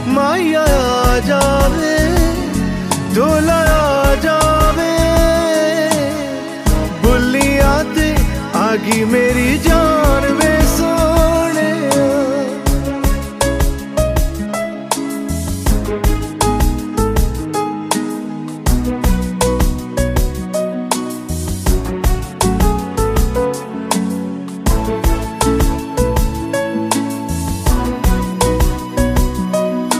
माया आ जावे ढोला आ जावे बुलिया ते आगी मेरी जान।